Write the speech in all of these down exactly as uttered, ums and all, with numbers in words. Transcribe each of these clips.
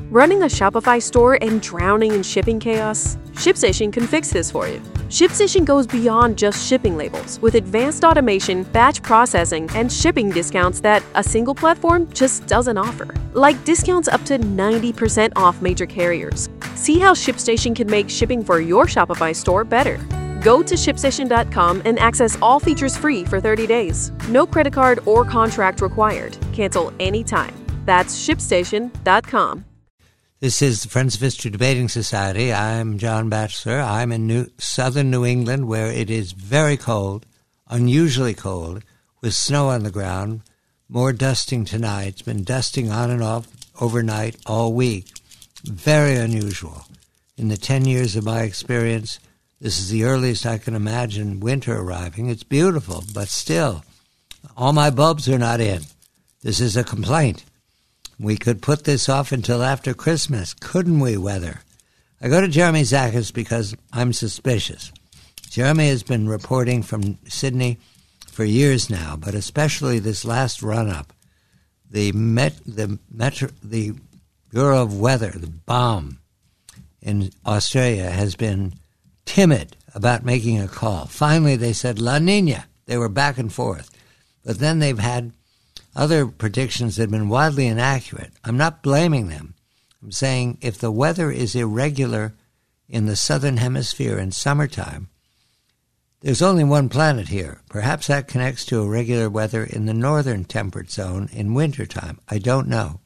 Running a Shopify store and drowning in shipping chaos? ShipStation can fix this for you. ShipStation goes beyond just shipping labels with advanced automation, batch processing, and shipping discounts that a single platform just doesn't offer. Like discounts up to ninety percent off major carriers. See how ShipStation can make shipping for your Shopify store better. Go to ShipStation dot com and access all features free for thirty days. No credit card or contract required. Cancel anytime. That's ShipStation dot com. This is the Friends of History Debating Society. I'm John Batchelor. I'm in New, southern New England, where it is very cold, unusually cold, with snow on the ground. More dusting tonight. It's been dusting on and off overnight all week. Very unusual. In the ten years of my experience, this is the earliest I can imagine winter arriving. It's beautiful, but still, all my bulbs are not in. This is a complaint. We could put this off until after Christmas, couldn't we, weather? I go to Jeremy Zachas because I'm suspicious. Jeremy has been reporting from Sydney for years now, but especially this last run-up. The Met, the Metro, the Bureau of Weather, the B O M in Australia, has been timid about making a call. Finally, they said La Nina. They were back and forth. But then they've had other predictions that have been wildly inaccurate. I'm not blaming them. I'm saying if the weather is irregular in the southern hemisphere in summertime, there's only one planet here. Perhaps that connects to irregular weather in the northern temperate zone in wintertime. I don't know.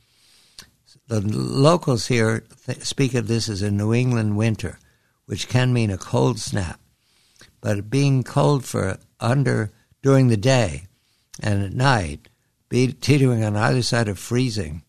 The locals here th- speak of this as a New England winter, which can mean a cold snap. But being cold for under during the day and at night, be teetering on either side of freezing,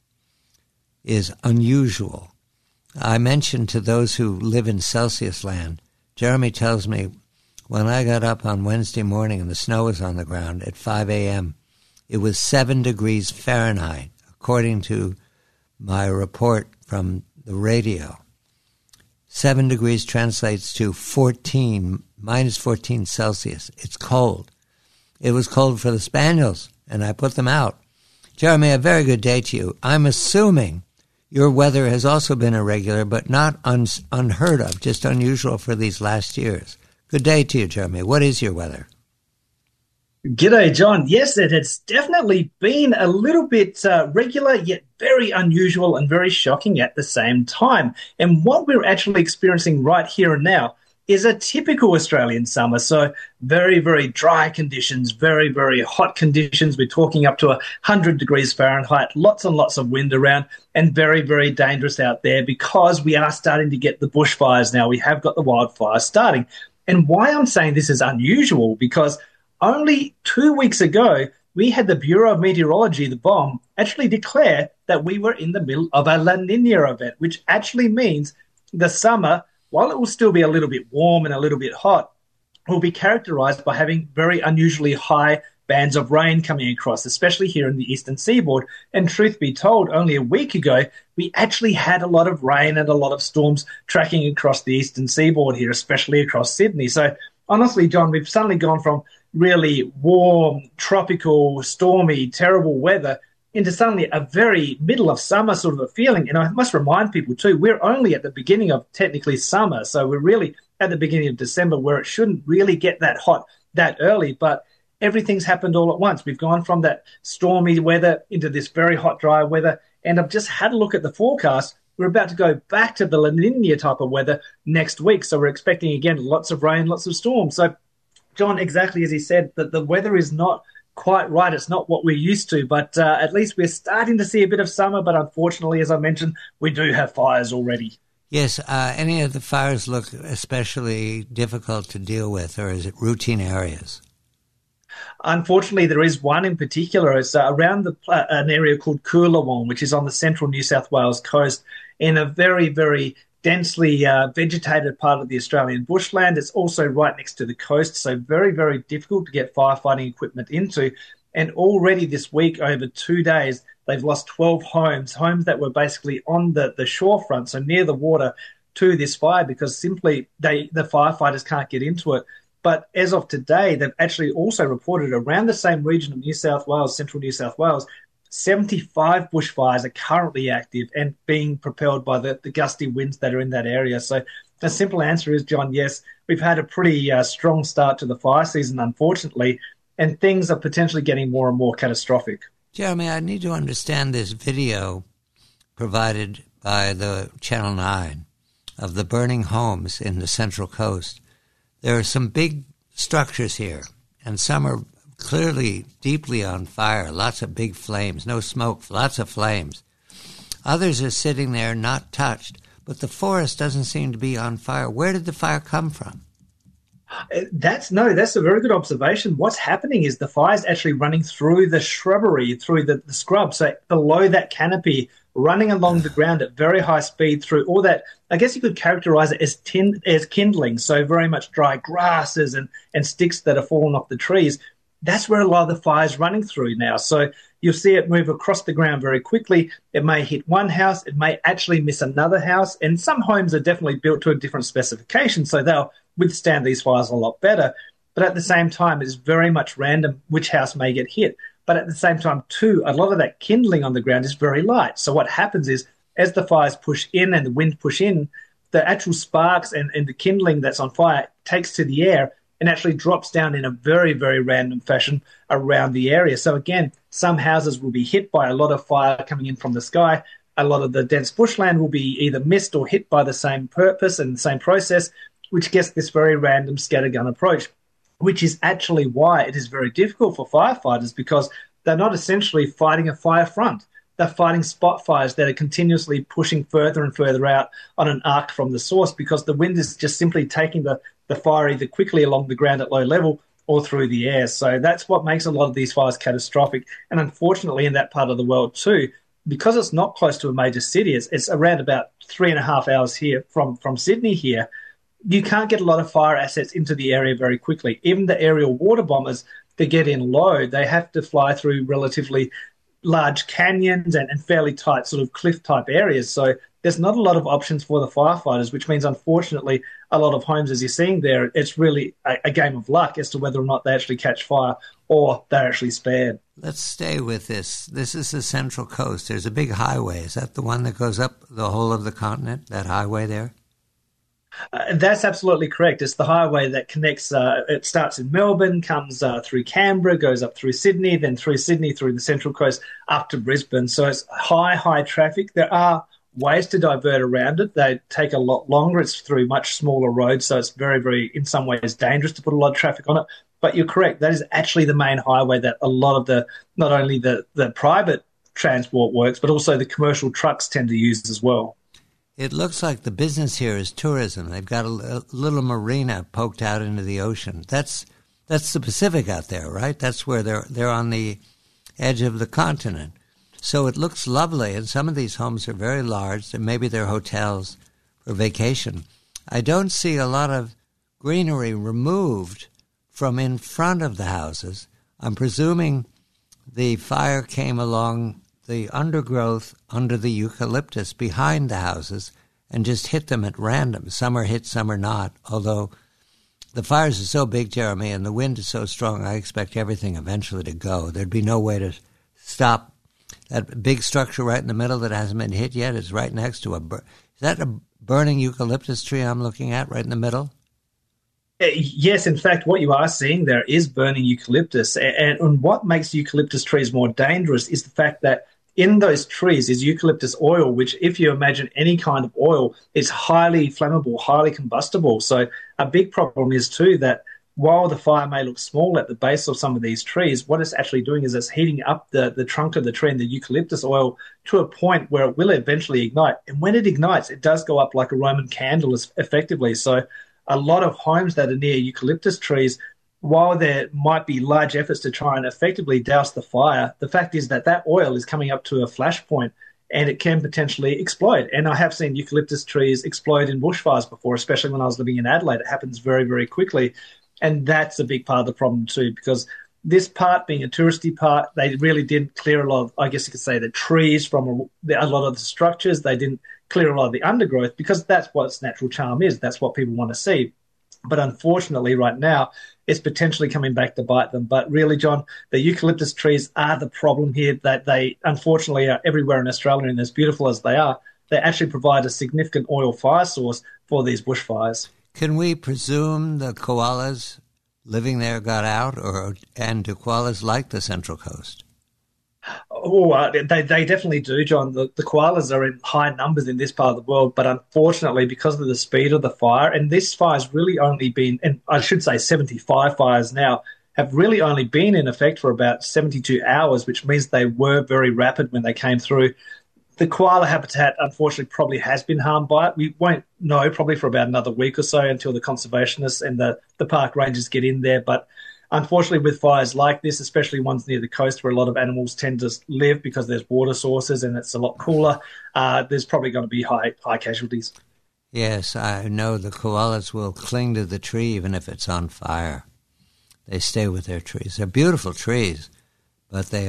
is unusual. I mentioned to those who live in Celsius land, Jeremy tells me when I got up on Wednesday morning and the snow was on the ground at five a.m., it was seven degrees Fahrenheit, according to my report from the radio. Seven degrees translates to fourteen, minus fourteen Celsius. It's cold. It was cold for the spaniels, and I put them out. Jeremy, a very good day to you. I'm assuming your weather has also been irregular, but not un- unheard of, just unusual for these last years. Good day to you, Jeremy. What is your weather? G'day, John. Yes, it has definitely been a little bit uh, regular, yet very unusual and very shocking at the same time. And what we're actually experiencing right here and now is a typical Australian summer. So very, very dry conditions, very, very hot conditions. We're talking up to one hundred degrees Fahrenheit, lots and lots of wind around, and very, very dangerous out there because we are starting to get the bushfires now. We have got the wildfires starting. And why I'm saying this is unusual, because only two weeks ago, we had the Bureau of Meteorology, the B O M, actually declare that we were in the middle of a La Nina event, which actually means the summer, while it will still be a little bit warm and a little bit hot, will be characterized by having very unusually high bands of rain coming across, especially here in the eastern seaboard. And truth be told, only a week ago, we actually had a lot of rain and a lot of storms tracking across the eastern seaboard here, especially across Sydney. So honestly, John, we've suddenly gone from really warm, tropical, stormy, terrible weather into suddenly a very middle of summer sort of a feeling. And I must remind people too, we're only at the beginning of technically summer. So we're really at the beginning of December, where it shouldn't really get that hot that early. But everything's happened all at once. We've gone from that stormy weather into this very hot, dry weather. And I've just had a look at the forecast. We're about to go back to the La Nina type of weather next week. So we're expecting, again, lots of rain, lots of storms. So, John, exactly as he said, that the weather is not quite right. It's not what we're used to, but uh, at least we're starting to see a bit of summer. But unfortunately, as I mentioned, we do have fires already. Yes. Uh, any of the fires look especially difficult to deal with, or is it routine areas? Unfortunately, there is one in particular. It's uh, around the, uh, an area called Coolawong, which is on the central New South Wales coast, in a very, very densely uh, vegetated part of the Australian bushland. It's also right next to the coast, so very, very difficult to get firefighting equipment into. And already this week, over two days, they've lost twelve homes, homes that were basically on the, the shorefront, so near the water, to this fire, because simply they the firefighters can't get into it. But as of today, they've actually also reported around the same region of New South Wales, central New South Wales, seventy-five bushfires are currently active and being propelled by the, the gusty winds that are in that area. So the simple answer is, John, yes, we've had a pretty uh, strong start to the fire season, unfortunately, and things are potentially getting more and more catastrophic. Jeremy, I need to understand this video provided by the Channel nine of the burning homes in the Central Coast. There are some big structures here, and some are clearly deeply on fire, lots of big flames, no smoke, lots of flames. Others are sitting there not touched, but the forest doesn't seem to be on fire. Where did the fire come from? That's no, that's a very good observation. What's happening is the fire's actually running through the shrubbery, through the, the scrub. So below that canopy, running along the ground at very high speed through all that. I guess you could characterize it as tin, as kindling. So very much dry grasses and, and sticks that are fallen off the trees. That's where a lot of the fire is running through now. So you'll see it move across the ground very quickly. It may hit one house. It may actually miss another house. And some homes are definitely built to a different specification, so they'll withstand these fires a lot better. But at the same time, it's very much random which house may get hit. But at the same time, too, a lot of that kindling on the ground is very light. So what happens is, as the fires push in and the wind push in, the actual sparks and, and the kindling that's on fire takes to the air and actually drops down in a very, very random fashion around the area. So again, some houses will be hit by a lot of fire coming in from the sky. A lot of the dense bushland will be either missed or hit by the same purpose and the same process, which gets this very random scattergun approach, which is actually why it is very difficult for firefighters, because they're not essentially fighting a fire front. They're fighting spot fires that are continuously pushing further and further out on an arc from the source, because the wind is just simply taking the, the fire either quickly along the ground at low level or through the air. So that's what makes a lot of these fires catastrophic. And unfortunately, in that part of the world too, because it's not close to a major city, it's, it's around about three and a half hours here from, from Sydney here, you can't get a lot of fire assets into the area very quickly. Even the aerial water bombers, to get in low, they have to fly through relatively large canyons and, and fairly tight sort of cliff-type areas. So there's not a lot of options for the firefighters, which means, unfortunately, a lot of homes, as you're seeing there, it's really a, a game of luck as to whether or not they actually catch fire or they're actually spared. Let's stay with this. This is the Central Coast. There's a big highway. Is that the one that goes up the whole of the continent, that highway there? Uh, that's absolutely correct. It's the highway that connects, uh, it starts in Melbourne, comes uh, through Canberra, goes up through Sydney, then through Sydney, through the Central Coast, up to Brisbane. So it's high, high traffic. There are ways to divert around it. They take a lot longer. It's through much smaller roads, so it's very, very, in some ways, dangerous to put a lot of traffic on it. But you're correct. That is actually the main highway that a lot of the, not only the, the private transport works, but also the commercial trucks tend to use as well. It looks like the business here is tourism. They've got a, a little marina poked out into the ocean. That's that's the Pacific out there, right? That's where they're they're on the edge of the continent. So it looks lovely, and some of these homes are very large, and maybe they're hotels for vacation. I don't see a lot of greenery removed from in front of the houses. I'm presuming the fire came along the undergrowth under the eucalyptus behind the houses and just hit them at random. Some are hit, some are not, although the fires are so big, Jeremy, and the wind is so strong, I expect everything eventually to go. There'd be no way to stop that big structure right in the middle that hasn't been hit yet. Is right next to a bur- is that a burning eucalyptus tree I'm looking at right in the middle? Yes, in fact, what you are seeing there is burning eucalyptus. And, and what makes eucalyptus trees more dangerous is the fact that in those trees is eucalyptus oil, which, if you imagine any kind of oil, is highly flammable, highly combustible. So a big problem is, too, that while the fire may look small at the base of some of these trees, what it's actually doing is it's heating up the, the trunk of the tree and the eucalyptus oil to a point where it will eventually ignite. And when it ignites, it does go up like a Roman candle effectively. So a lot of homes that are near eucalyptus trees, while there might be large efforts to try and effectively douse the fire, the fact is that that oil is coming up to a flash point and it can potentially explode. And I have seen eucalyptus trees explode in bushfires before, especially when I was living in Adelaide. It happens very, very quickly. And that's a big part of the problem too, because this part being a touristy part, they really didn't clear a lot of, I guess you could say, the trees from a, a lot of the structures. They didn't clear a lot of the undergrowth because that's what its natural charm is. That's what people want to see. But unfortunately, right now, it's potentially coming back to bite them. But really, John, the eucalyptus trees are the problem here, that they unfortunately are everywhere in Australia, and as beautiful as they are, they actually provide a significant oil fire source for these bushfires. Can we presume the koalas living there got out, or and do koalas like the Central Coast? Oh, uh, they they definitely do, John. The, the koalas are in high numbers in this part of the world, but unfortunately, because of the speed of the fire, and this fire's really only been, and I should say seventy-five fires now, have really only been in effect for about seventy-two hours, which means they were very rapid when they came through. The koala habitat, unfortunately, probably has been harmed by it. We won't know probably for about another week or so until the conservationists and the, the park rangers get in there, but unfortunately, with fires like this, especially ones near the coast where a lot of animals tend to live because there's water sources and it's a lot cooler, uh, there's probably going to be high high casualties. Yes, I know the koalas will cling to the tree even if it's on fire. They stay with their trees. They're beautiful trees, but they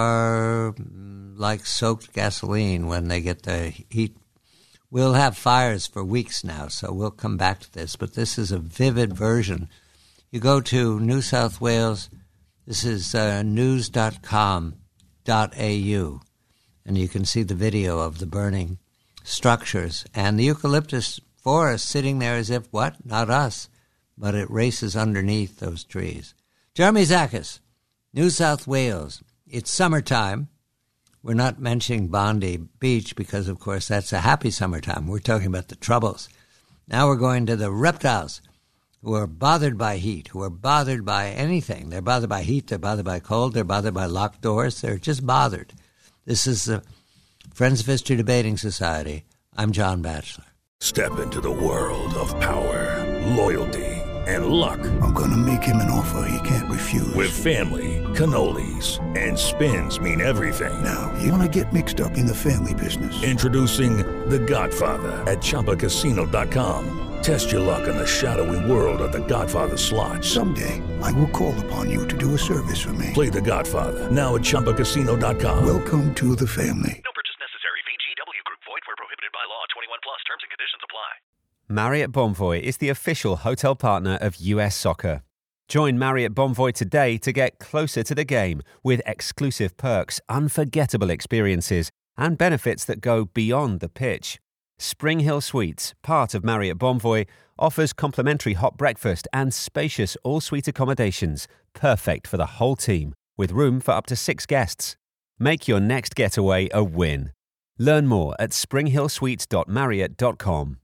are like soaked gasoline when they get the heat. We'll have fires for weeks now, so we'll come back to this, but this is a vivid version. You go to New South Wales, this is uh, news dot com dot a u, and you can see the video of the burning structures. And the eucalyptus forest sitting there as if, what? Not us, but it races underneath those trees. Jeremy Zakis, New South Wales. It's summertime. We're not mentioning Bondi Beach because, of course, that's a happy summertime. We're talking about the troubles. Now we're going to the reptiles, who are bothered by heat, who are bothered by anything. They're bothered by heat, they're bothered by cold, they're bothered by locked doors, they're just bothered. This is the Friends of History Debating Society. I'm John Batchelor. Step into the world of power, loyalty, and luck. I'm going to make him an offer he can't refuse. With family, cannolis, and spins mean everything. Now, you want to get mixed up in the family business. Introducing The Godfather at Chumba Casino dot com. Test your luck in the shadowy world of The Godfather slot. Someday, I will call upon you to do a service for me. Play The Godfather, now at Chumba Casino dot com. Welcome to the family. No purchase necessary. V G W Group. Void where prohibited by law. twenty-one plus. Terms and conditions apply. Marriott Bonvoy is the official hotel partner of U S Soccer. Join Marriott Bonvoy today to get closer to the game with exclusive perks, unforgettable experiences, and benefits that go beyond the pitch. Spring Hill Suites, part of Marriott Bonvoy, offers complimentary hot breakfast and spacious all-suite accommodations, perfect for the whole team, with room for up to six guests. Make your next getaway a win. Learn more at spring hill suites dot marriott dot com.